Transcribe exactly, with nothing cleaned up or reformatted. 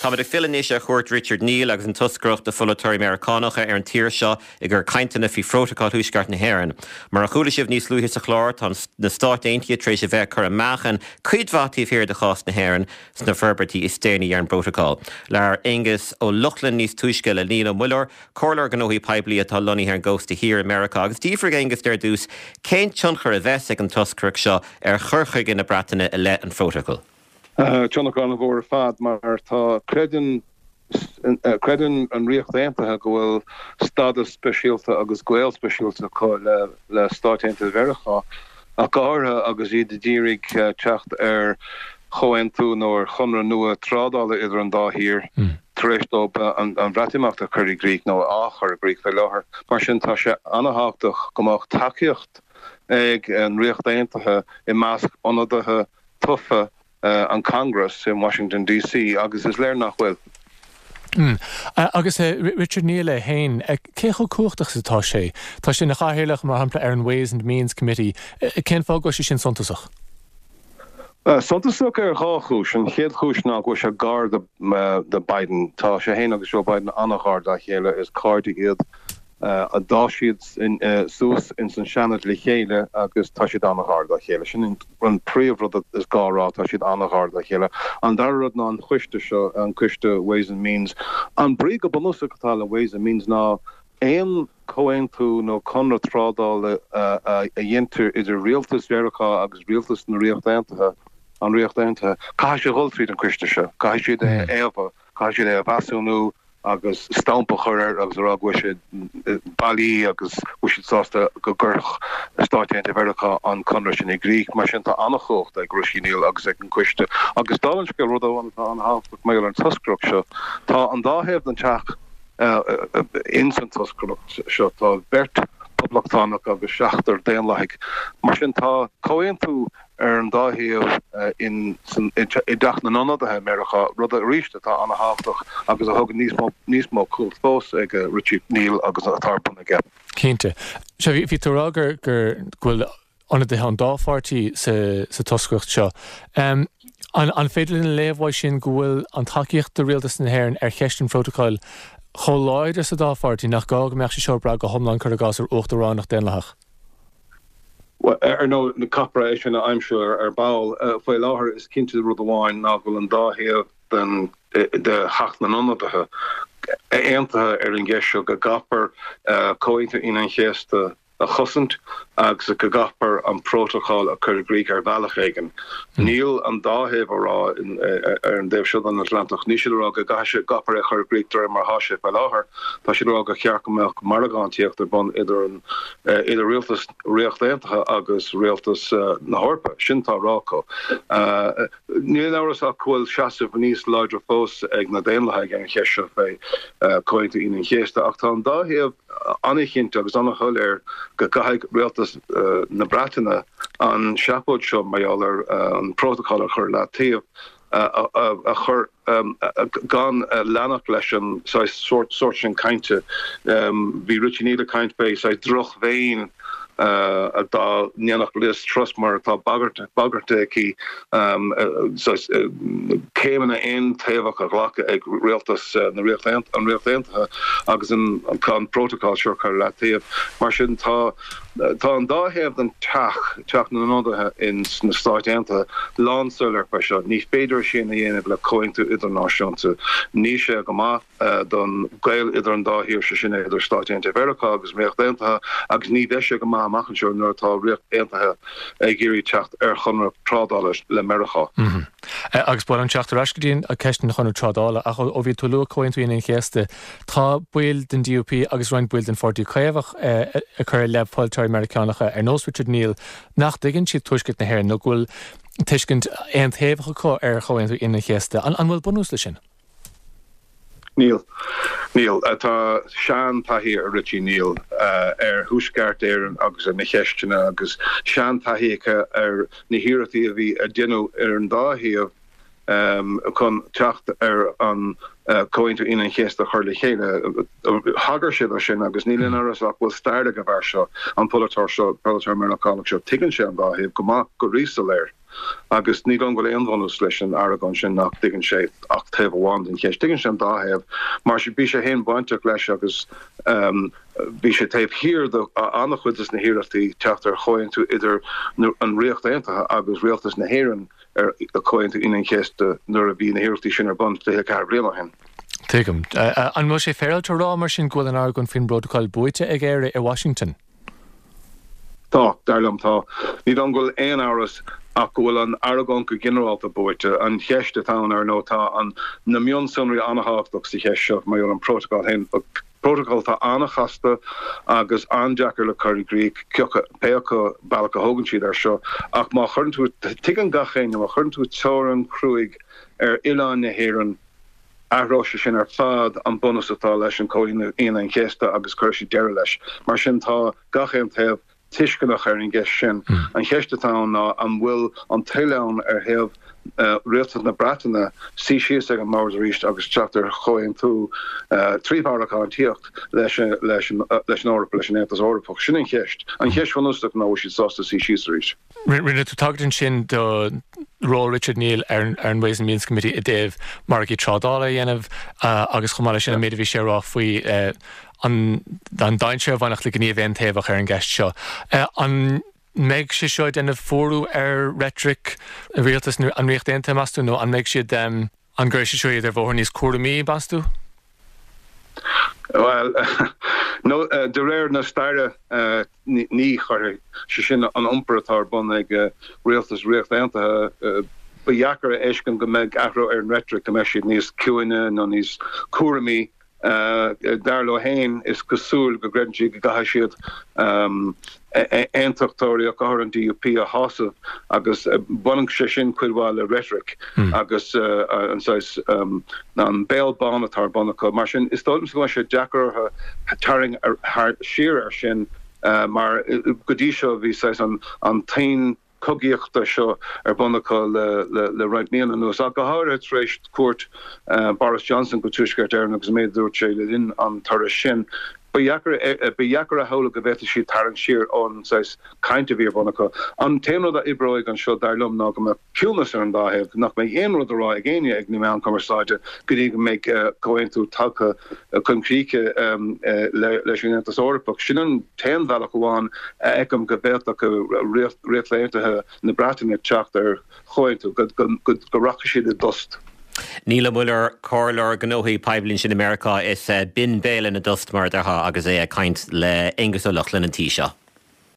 Tá ag filaníos a chuirt Richard Neil agus an tuscrocht de Folatóirí Americánacha ar an tír seo i gur cainteanna fi frótaáil thuisceart na hÉireann. Mar a chuala sibh níos luúthe sa chlár tá na Stát Aontaithe tréis a bheith chur amachchan cuidmhatíobh hir de chás na hÉireann sna ferbertí is téanaí ar an protocáil. Lear Angus ó Luchlan níos tuisce le Níla Muller, cólar gan óí peblií atá lonnaí ar an gcósta hir America agus dífrag Angus der dús cén tionchar a bheith ag an tuscrocht seo ar churchaig in na bratainine i le an protocol. Jonathan bhór fad mar tá credin credin an riocht éantathe go bhfuil stadas speisialta agus ghaol speisialta le le Stát Aontaithe Mheiriceá a gáirtha agus iad de dírig teacht ar chohaintú nó chunra nua trádála idir an dá hir taréis op an bhreatimachta chuirí Gríoch nó áchar Gríoch fé láthair mar sin tá sé anhachtach gomach takeíocht ag an riocht éantathe i measc ionadathe tufa Uh, an Congress in Washington D C agus is léir nach bhfuil. Mm. Uh, agus uh, Richard Neil é hain, uh, cécho cuachtach satá sé, tá sin na chahéilech mar hampla ar an Ways and Means Committee, uh, cén fág go sé sin sontasach? Uh, sontasach ar cháchúis, an chéad chúis ná go sé gar de, uh, de Biden, tá sé hain agus seo Biden annachar da chéile is cárdi iad Uh, a dá siad in uh, sús in san seanad le chéile agus tá siad annachar da chéile. Sin an príomhrad is gárá tá siad annachar da chéile. An darrad ná an chuiste seo an chuiste Ways and Means. An brí go bonúsa gotá le Ways and Means ná éon comhaintú nó conra trádála uh, uh, a dhéantar idir rialtas Mheiriceá agus rialtas na riocht éantathe an riocht éantathe. Cá sé ghultríd an chuiste seo, cá siad é éabha, cá siad é a basúnú agus stampa chuir agus rá bhuiise bailí agus bhuiise sásta go gurch Stát Aontaithe Mheiriceá an conra sin i Gríoch mar sin tá annachócht ag Richard Neil agus ag an cuiste. Agus dálann go rud an háfu mé an tuscrocht seo. Tá an dáhéamh an teach in san tuscrocht seo tá bert poblachtánaach agus seachtar déanlaigh. Mar sin tá comhaintú ar an dáhéamh in i dach na nonnadathe Mheiriceá rud a ríiste tá anhachtach agus a thug níos mó cúil fós ag Richard Neil agus a tarpan aige. Cínte. Se bhí tú gur gur ghfuil anna de an dáfáirtí sa tuscrocht seo. Um, an an féidir in léomhhaid sin ghfuil an takeíocht de rialtas na hÉireann ar cheist an protocol cho láid ar sa dáfáirtí nach gá go meach sé seo bra go thomlan chuir a gas ar uachtarránach déanlaach. Well, er no na corporation I'm sure er baul uh, foil láthair is cinnte rud amháin ná bhfuil an dáhéamh den de hacht na nonnadathe éantathe ar an gceisio go gapar uh, comhainte in an chéasta a chosint agus go gapar an protocol a chur Gríoch ar bhealach éigen. Níl an dáhéamh rá ar an déobh siúd an Atlantach ní siad rá go gaise gapar a chur Gríoch dre mar háise fe láthair, tá siad rá go chearcameach margáintíocht ar bon idir an idir rialtas riocht éantathe agus rialtas na hórpa sin tá ráco. Níl áras a chfuil seasamh níos láidir fós ag na déanlaithe an cheisio fé comhainte in an chéasta ach tá an dáhéamh anicinnte agus annach chuil ar go gaithg rialtas uh, na bratainine an seapóid seo maiall ar an protocol a chur le taobh a, a, a chur um, gan uh, lenach leis an sort sort sin kainte um, bhí Richard Neil kaint bé sa droch féin Uh, a dá níanach lis trustmar tá bagarte bagarte ki um, uh, so, uh, céimena in taobhach a ghlacha ag rialtas uh, na rialtas an rialtas uh, agus an an protocol seo chu le taobh mar sin tá tá an dáhéamh den teach teach na nódathe in na Stát Aontaithe lánsulir pe seo ní féidir sin na dhéanamh le comhaintú idirnáisiúnta ní sé go maith uh, don gail idir an dáhíir se sin idir Stát Aontaithe Mheiriceá agus riocht éantathe agus ní deise go maith machchan seo nuair tá riocht éantathe ag géirí teacht ar chunra trádála le Mheiriceá. Mhm. Agus bud an teachtar ascadín a ceistin chunra trádála a ó bhí tú lu comhaintú in chéasta tá buil den D U P agus roiin buil den fortí caomhach a chur le Folatóirí Americánacha ar nós Richard Neil nach dtuigeann siad tuaisceart na hÉireann nó bhfuil tuiscint aontaobhacha có ar comhaintú in chéasta an bhfuil bunús lei sin. Neil, Neil, tá sean taithí ar Richie Neil ar thuisceart éireann agus ar na cheistena agus sean taithícha ar na hiarrataí a bhí a déanú ar an dáthaíomh um, chun teacht ar an uh, comhaintú in an chéasta chuir le chéile hagar siad sin agus níl áras ach bhfuil stairde go bhar seo an Folatóir seo Folatóirí Americánach seo tuigeann sé an dáthaíomh go maith go rísa léir agus ní an go anhhanús leis an Aragon sin nach digan sé ach taobháin in cheist digan sin dáhebh, mar se bí sé hen baintach leis agus bí sé taobh hir annach chuidir na hirirtaí teachtar choinn tú idir an riocht aontaithe agus rialtas na héan ar a choinn tú inan cheiste nuair a bhí na hirirtaí sin ar bun le ceir bliana hen. Tuigim. An mu sé féil tú rá mar sin ghfuil an Aragon fin brotocoil buite ag éire i Washington? Tá, darlam tá. Ní an ghfuil éon áras ach bhfuil an Aragon go generalta buite an cheiste tán ar nótá an na mion sunraí anhachtach sa cheist seo mar an protocol hen. Protocol tá annachasta agus anjackar le Curry Greek pecha bailcha hogan siad ar seo ach má churn tú tigan gachéin má churn tú teran cruig ar Ileán na Héireann ahrose sin ar fad an bonus atá leis an cóin in an cheiste agus chuirsí deire leis. Mar sin tá gachéim taobh tiiscinach ar an gceist sin. An cheiste tá ná an bhfuil an teileán ar hebh Uh, rialtas na bratainna sí sios ag an máras ríist agus teachtar choinn tú uh, tríbharach an tíocht leis leis leis an Eorpa leis an Aontas Eorpach sin an cheist. An cheist fanústeach ná bhfuil siad sásta sí sios ríist. Rinne tú tagad sin do ró Richard Neil ar an Ways and Means Committee i déobh margaí trádála dhéanamh agus chumáile sin a méidir bhí sé rá faoi an dain seo bhainach le gníomh éon taobhach ar an gceist seo. An Meg sé seo denna fórú ar rhetoric rialtas an riocht aontaithe masú nó an meid siad um, an gcuir sé seo idir bhór níos cuaramí bastú? Well, no, uh, de réir na staire uh, ní chuir sé sin an iomparatá bun ag uh, rialtas riocht aontaithe uh, beheacar a éiscin go méid athro ar an rhetoric go méid siad níos cuaine nó níos cuaramí. Uh, Darlo Hain is cosúil go gredí go gaithe siad um, aontóchtóirí a chur an D U P a hásamh agus uh, buning sé sin cuilháil le rhetoric mm. agus uh, uh, anáis um, an béalbán atá bannacha mar sin is dóm go sé deacar taring ar siar ar sin uh, mar godí seo bhí an an tain cogíochta seo ar bannacha le le le raithníana nuas a go háir éis cuat uh, Boris Johnson go tuisceart ar agus méid dúirt sé le in an tar sin. Beheacar a thola go bhheita siad tarang siar ón cainte bhí ar bannacha. An téanrad a ibroig an seo darlumm ná go me ciúnas ar an dáhebh nach mé éonrad a rá ag géine ag ní meán conversáide go dtí go méid comhainn tú talcha concríce leis an Aontas Eorpach. Sin an téan bhealach goháin agam go bhéach go riachléirtathe na bratainine teacht ar choinn tú go racha siad a dust. Níla Muller cólar gnóthaí peblin sin America is uh, bin béil in a dust mar dartha agus é a caint le Angus O'Loughlin an tí seo.